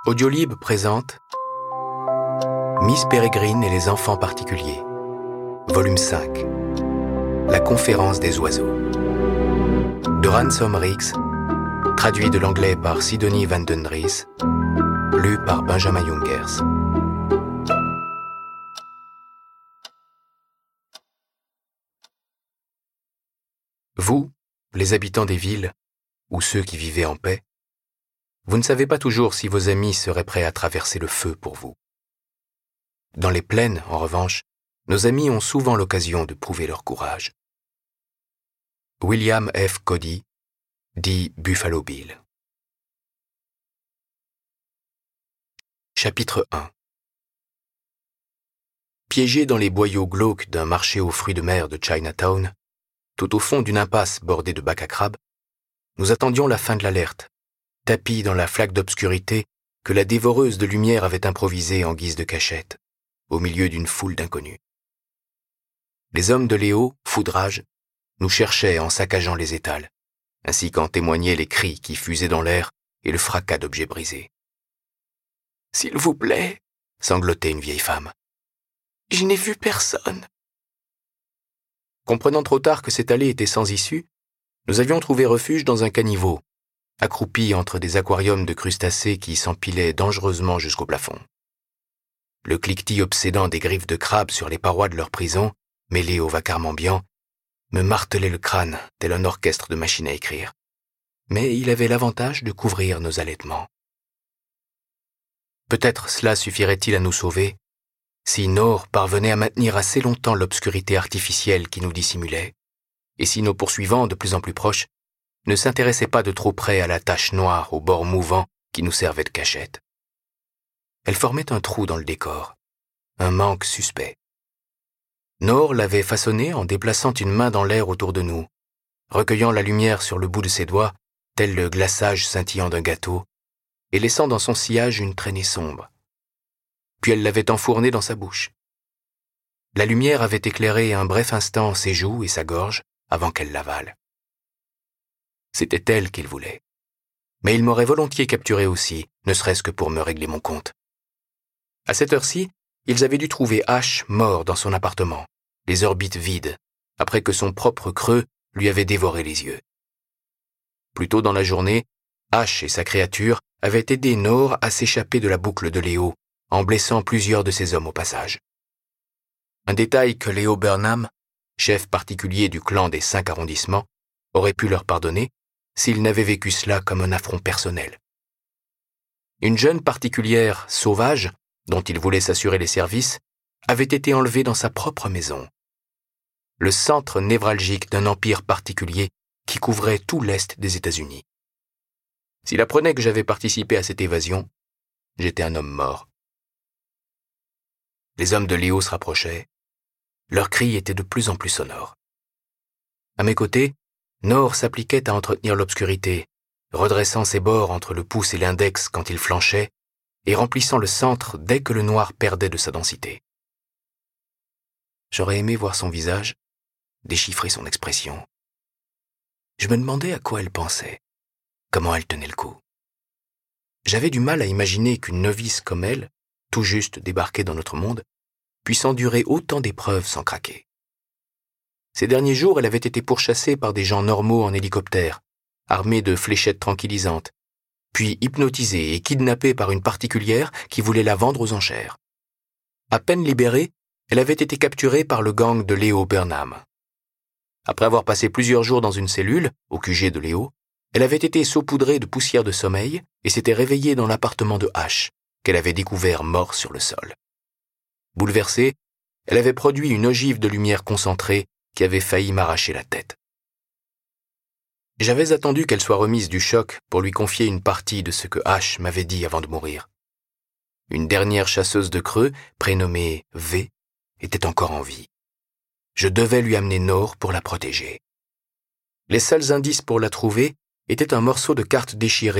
Audiolib présente Miss Peregrine et les enfants particuliers, volume 5, La conférence des oiseaux. De Ransom Riggs, traduit de l'anglais par Sidonie Van den Ries, lu par Benjamin Jungers. Vous, les habitants des villes, ou ceux qui vivaient en paix, vous ne savez pas toujours si vos amis seraient prêts à traverser le feu pour vous. Dans les plaines, en revanche, nos amis ont souvent l'occasion de prouver leur courage. William F. Cody, dit Buffalo Bill. Chapitre 1. Piégés dans les boyaux glauques d'un marché aux fruits de mer de Chinatown, tout au fond d'une impasse bordée de bacs à crabes, nous attendions la fin de l'alerte, tapis dans la flaque d'obscurité que la dévoreuse de lumière avait improvisée en guise de cachette, au milieu d'une foule d'inconnus. Les hommes de Léo, fous de rage, nous cherchaient en saccageant les étals, ainsi qu'en témoignaient les cris qui fusaient dans l'air et le fracas d'objets brisés. « S'il vous plaît, » sanglotait une vieille femme, « je n'ai vu personne. » Comprenant trop tard que cette allée était sans issue, nous avions trouvé refuge dans un caniveau, accroupis entre des aquariums de crustacés qui s'empilaient dangereusement jusqu'au plafond. Le cliquetis obsédant des griffes de crabes sur les parois de leur prison, mêlé au vacarme ambiant, me martelait le crâne tel un orchestre de machines à écrire. Mais il avait l'avantage de couvrir nos allaitements. Peut-être cela suffirait-il à nous sauver, si Nor parvenait à maintenir assez longtemps l'obscurité artificielle qui nous dissimulait, et si nos poursuivants, de plus en plus proches, ne s'intéressaient pas de trop près à la tache noire au bord mouvant qui nous servait de cachette. Elle formait un trou dans le décor, un manque suspect. Nor l'avait façonné en déplaçant une main dans l'air autour de nous, recueillant la lumière sur le bout de ses doigts, tel le glaçage scintillant d'un gâteau, et laissant dans son sillage une traînée sombre. Puis elle l'avait enfourné dans sa bouche. La lumière avait éclairé un bref instant ses joues et sa gorge avant qu'elle l'avale. C'était elle qu'il voulait. Mais il m'aurait volontiers capturé aussi, ne serait-ce que pour me régler mon compte. À cette heure-ci, ils avaient dû trouver Ash mort dans son appartement, les orbites vides, après que son propre creux lui avait dévoré les yeux. Plus tôt dans la journée, Ash et sa créature avaient aidé Nor à s'échapper de la boucle de Léo, en blessant plusieurs de ses hommes au passage. Un détail que Léo Burnham, chef particulier du clan des 5 arrondissements, aurait pu leur pardonner s'il n'avait vécu cela comme un affront personnel. Une jeune particulière sauvage, dont il voulait s'assurer les services, avait été enlevée dans sa propre maison. Le centre névralgique d'un empire particulier qui couvrait tout l'Est des États-Unis. S'il apprenait que j'avais participé à cette évasion, j'étais un homme mort. Les hommes de Léo se rapprochaient. Leurs cris étaient de plus en plus sonores. À mes côtés, Nor s'appliquait à entretenir l'obscurité, redressant ses bords entre le pouce et l'index quand il flanchait, et remplissant le centre dès que le noir perdait de sa densité. J'aurais aimé voir son visage, déchiffrer son expression. Je me demandais à quoi elle pensait, comment elle tenait le coup. J'avais du mal à imaginer qu'une novice comme elle, tout juste débarquée dans notre monde, puisse endurer autant d'épreuves sans craquer. Ces derniers jours, elle avait été pourchassée par des gens normaux en hélicoptère, armés de fléchettes tranquillisantes, puis hypnotisée et kidnappée par une particulière qui voulait la vendre aux enchères. À peine libérée, elle avait été capturée par le gang de Léo Burnham. Après avoir passé plusieurs jours dans une cellule, au QG de Léo, elle avait été saupoudrée de poussière de sommeil et s'était réveillée dans l'appartement de Ash, qu'elle avait découvert mort sur le sol. Bouleversée, elle avait produit une ogive de lumière concentrée qui avait failli m'arracher la tête. J'avais attendu qu'elle soit remise du choc pour lui confier une partie de ce que Ash m'avait dit avant de mourir. Une dernière chasseuse de creux, prénommée V, était encore en vie. Je devais lui amener Nor pour la protéger. Les seuls indices pour la trouver étaient un morceau de carte déchirée